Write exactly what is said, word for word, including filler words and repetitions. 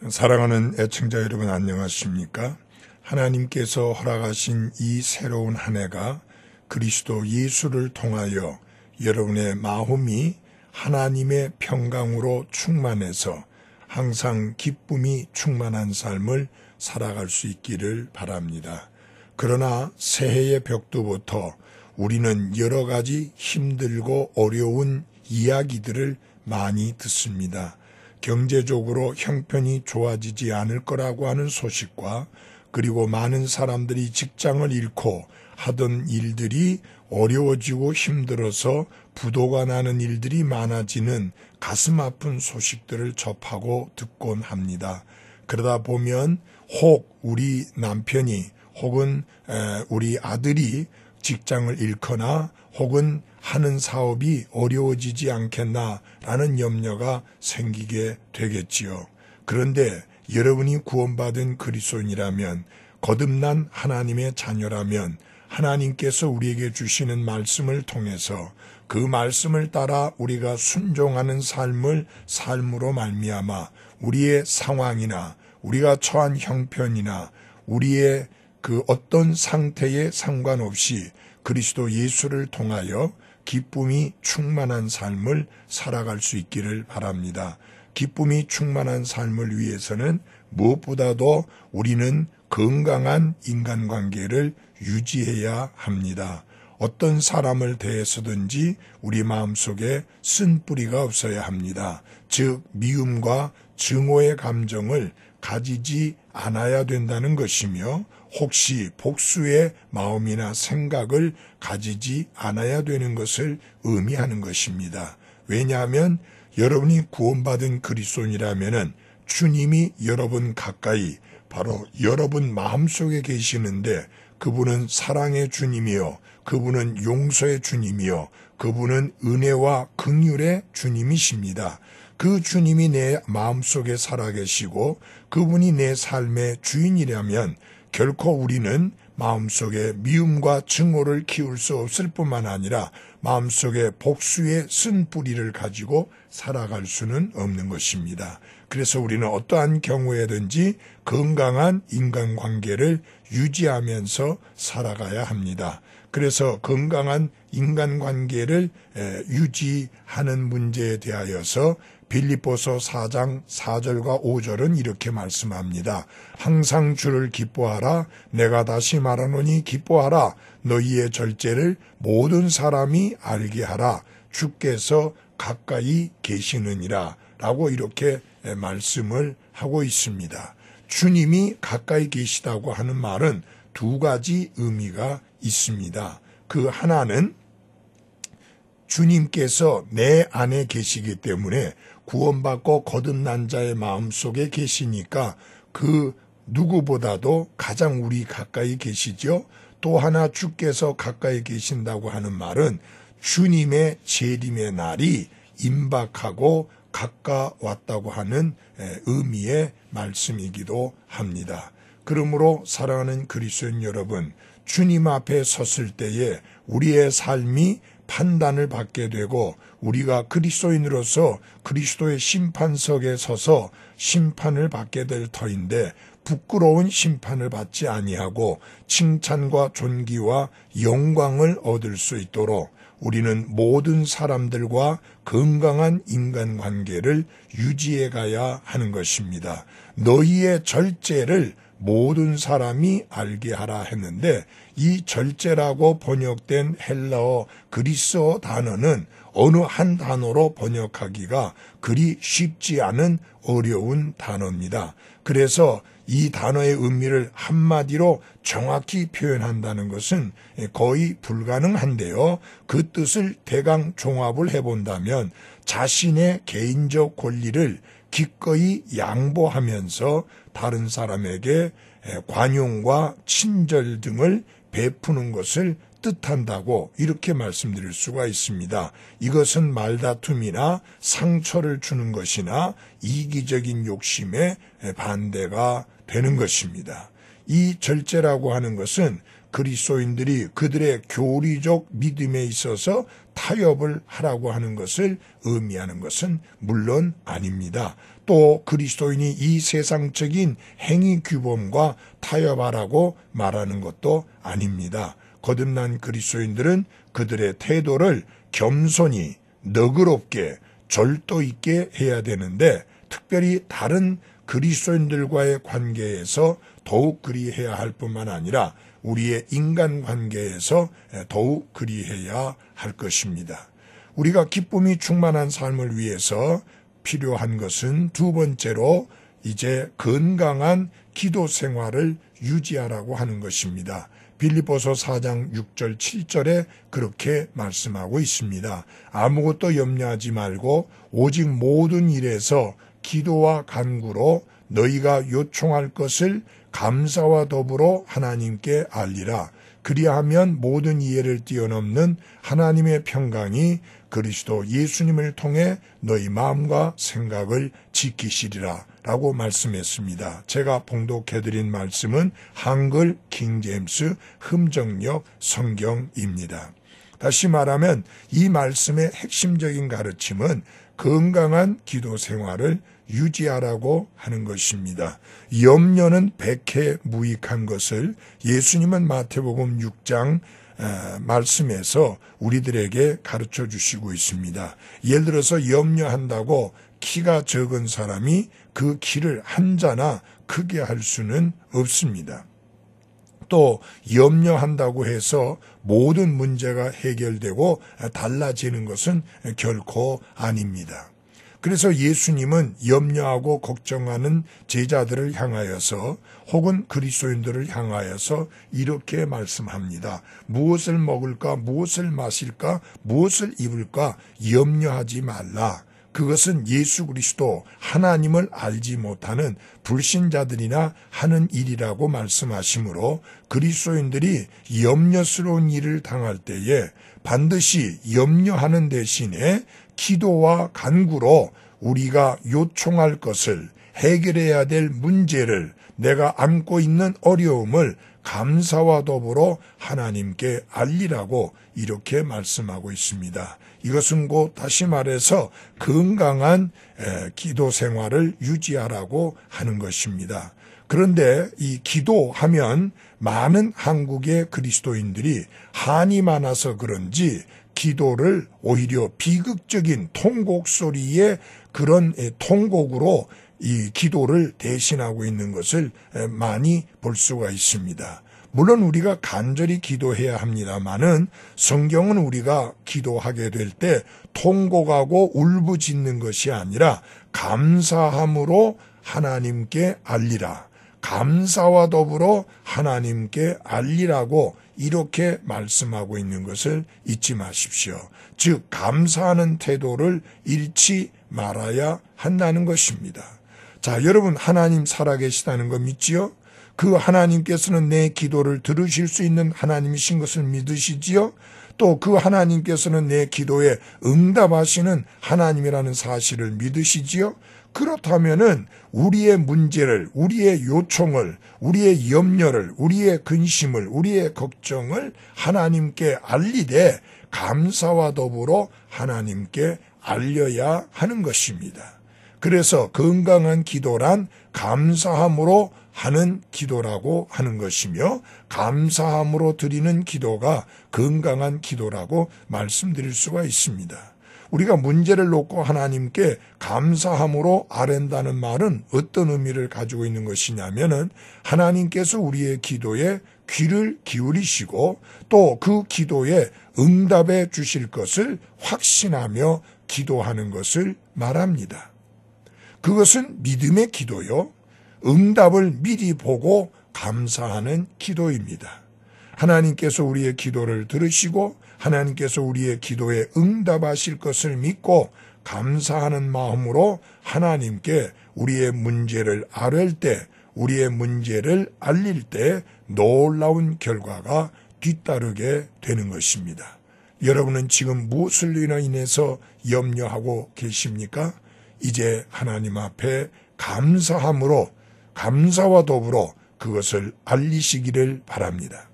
사랑하는 애청자 여러분 안녕하십니까? 하나님께서 허락하신 이 새로운 한 해가 그리스도 예수를 통하여 여러분의 마음이 하나님의 평강으로 충만해서 항상 기쁨이 충만한 삶을 살아갈 수 있기를 바랍니다. 그러나 새해의 벽두부터 우리는 여러 가지 힘들고 어려운 이야기들을 많이 듣습니다. 경제적으로 형편이 좋아지지 않을 거라고 하는 소식과 그리고 많은 사람들이 직장을 잃고 하던 일들이 어려워지고 힘들어서 부도가 나는 일들이 많아지는 가슴 아픈 소식들을 접하고 듣곤 합니다. 그러다 보면 혹 우리 남편이 혹은 우리 아들이 직장을 잃거나 혹은 하는 사업이 어려워지지 않겠나라는 염려가 생기게 되겠지요. 그런데 여러분이 구원받은 그리스도인이라면, 거듭난 하나님의 자녀라면 하나님께서 우리에게 주시는 말씀을 통해서 그 말씀을 따라 우리가 순종하는 삶을 삶으로 말미암아 우리의 상황이나 우리가 처한 형편이나 우리의 그 어떤 상태에 상관없이 그리스도 예수를 통하여 기쁨이 충만한 삶을 살아갈 수 있기를 바랍니다. 기쁨이 충만한 삶을 위해서는 무엇보다도 우리는 건강한 인간관계를 유지해야 합니다. 어떤 사람을 대해서든지 우리 마음속에 쓴뿌리가 없어야 합니다. 즉 미움과 증오의 감정을 가지지 않아야 된다는 것이며 혹시 복수의 마음이나 생각을 가지지 않아야 되는 것을 의미하는 것입니다. 왜냐하면 여러분이 구원받은 그리스도인이라면 주님이 여러분 가까이 바로 여러분 마음속에 계시는데 그분은 사랑의 주님이요, 그분은 용서의 주님이요, 그분은 은혜와 긍휼의 주님이십니다. 그 주님이 내 마음속에 살아계시고 그분이 내 삶의 주인이라면 결코 우리는 마음속에 미움과 증오를 키울 수 없을 뿐만 아니라 마음속에 복수의 쓴뿌리를 가지고 살아갈 수는 없는 것입니다. 그래서 우리는 어떠한 경우에든지 건강한 인간관계를 유지하면서 살아가야 합니다. 그래서 건강한 인간관계를 유지하는 문제에 대하여서 빌립보서 사 장 사 절과 오 절은 이렇게 말씀합니다. 항상 주를 기뻐하라. 내가 다시 말하노니 기뻐하라. 너희의 절제를 모든 사람이 알게 하라. 주께서 가까이 계시느니라. 라고 이렇게 말씀을 하고 있습니다. 주님이 가까이 계시다고 하는 말은 두 가지 의미가 있습니다. 그 하나는 주님께서 내 안에 계시기 때문에 구원받고 거듭난 자의 마음속에 계시니까 그 누구보다도 가장 우리 가까이 계시죠. 또 하나 주께서 가까이 계신다고 하는 말은 주님의 재림의 날이 임박하고 가까웠다고 하는 의미의 말씀이기도 합니다. 그러므로 사랑하는 그리스도인 여러분, 주님 앞에 섰을 때에 우리의 삶이 판단을 받게 되고 우리가 그리스도인으로서 그리스도의 심판석에 서서 심판을 받게 될 터인데 부끄러운 심판을 받지 아니하고 칭찬과 존귀와 영광을 얻을 수 있도록 우리는 모든 사람들과 건강한 인간관계를 유지해 가야 하는 것입니다. 너희의 절제를 모든 사람이 알게 하라 했는데 이 절제라고 번역된 헬라어 그리스어 단어는 어느 한 단어로 번역하기가 그리 쉽지 않은 어려운 단어입니다. 그래서 이 단어의 의미를 한마디로 정확히 표현한다는 것은 거의 불가능한데요. 그 뜻을 대강 종합을 해본다면 자신의 개인적 권리를 기꺼이 양보하면서 다른 사람에게 관용과 친절 등을 베푸는 것을 뜻한다고 이렇게 말씀드릴 수가 있습니다. 이것은 말다툼이나 상처를 주는 것이나 이기적인 욕심에 반대가 되는 것입니다. 이 절제라고 하는 것은 그리스도인들이 그들의 교리적 믿음에 있어서 타협을 하라고 하는 것을 의미하는 것은 물론 아닙니다. 또 그리스도인이 이 세상적인 행위 규범과 타협하라고 말하는 것도 아닙니다. 거듭난 그리스도인들은 그들의 태도를 겸손히 너그럽게 절도 있게 해야 되는데 특별히 다른 그리스도인들과의 관계에서 더욱 그리해야 할 뿐만 아니라 우리의 인간관계에서 더욱 그리해야 할 것입니다. 우리가 기쁨이 충만한 삶을 위해서 필요한 것은 두 번째로 이제 건강한 기도 생활을 유지하라고 하는 것입니다. 빌립보서 사 장 육 절 칠 절에 그렇게 말씀하고 있습니다. 아무것도 염려하지 말고 오직 모든 일에서 기도와 간구로 너희가 요청할 것을 감사와 더불어 하나님께 알리라. 그리하면 모든 이해를 뛰어넘는 하나님의 평강이 그리스도 예수님을 통해 너희 마음과 생각을 지키시리라 라고 말씀했습니다. 제가 봉독해드린 말씀은 한글 킹제임스 흠정역 성경입니다. 다시 말하면 이 말씀의 핵심적인 가르침은 건강한 기도 생활을 유지하라고 하는 것입니다. 염려는 백해무익한 것을 예수님은 마태복음 육 장 말씀에서 우리들에게 가르쳐 주시고 있습니다. 예를 들어서 염려한다고 키가 적은 사람이 그 키를 한자나 크게 할 수는 없습니다. 또 염려한다고 해서 모든 문제가 해결되고 달라지는 것은 결코 아닙니다. 그래서 예수님은 염려하고 걱정하는 제자들을 향하여서 혹은 그리스도인들을 향하여서 이렇게 말씀합니다. 무엇을 먹을까, 무엇을 마실까, 무엇을 입을까 염려하지 말라. 그것은 예수 그리스도 하나님을 알지 못하는 불신자들이나 하는 일이라고 말씀하시므로 그리스도인들이 염려스러운 일을 당할 때에 반드시 염려하는 대신에 기도와 간구로 우리가 요청할 것을 해결해야 될 문제를 내가 안고 있는 어려움을 감사와 더불어 하나님께 알리라고 이렇게 말씀하고 있습니다. 이것은 곧 다시 말해서 건강한 기도 생활을 유지하라고 하는 것입니다. 그런데 이 기도하면 많은 한국의 그리스도인들이 한이 많아서 그런지 기도를 오히려 비극적인 통곡 소리의 그런 통곡으로 이 기도를 대신하고 있는 것을 많이 볼 수가 있습니다. 물론 우리가 간절히 기도해야 합니다만은 성경은 우리가 기도하게 될 때 통곡하고 울부짖는 것이 아니라 감사함으로 하나님께 알리라. 감사와 더불어 하나님께 알리라고 이렇게 말씀하고 있는 것을 잊지 마십시오. 즉 감사하는 태도를 잃지 말아야 한다는 것입니다. 자, 여러분 하나님 살아계시다는 거 믿지요? 그 하나님께서는 내 기도를 들으실 수 있는 하나님이신 것을 믿으시지요? 또 그 하나님께서는 내 기도에 응답하시는 하나님이라는 사실을 믿으시지요? 그렇다면은 우리의 문제를, 우리의 요청을, 우리의 염려를, 우리의 근심을, 우리의 걱정을 하나님께 알리되 감사와 더불어 하나님께 알려야 하는 것입니다. 그래서 건강한 기도란 감사함으로 하는 기도라고 하는 것이며 감사함으로 드리는 기도가 건강한 기도라고 말씀드릴 수가 있습니다. 우리가 문제를 놓고 하나님께 감사함으로 아랜다는 말은 어떤 의미를 가지고 있는 것이냐면은 하나님께서 우리의 기도에 귀를 기울이시고 또 그 기도에 응답해 주실 것을 확신하며 기도하는 것을 말합니다. 그것은 믿음의 기도요. 응답을 미리 보고 감사하는 기도입니다. 하나님께서 우리의 기도를 들으시고 하나님께서 우리의 기도에 응답하실 것을 믿고 감사하는 마음으로 하나님께 우리의 문제를 아뢰 때, 우리의 문제를 알릴 때 놀라운 결과가 뒤따르게 되는 것입니다. 여러분은 지금 무엇을 인해서 염려하고 계십니까? 이제 하나님 앞에 감사함으로 감사와 더불어 그것을 알리시기를 바랍니다.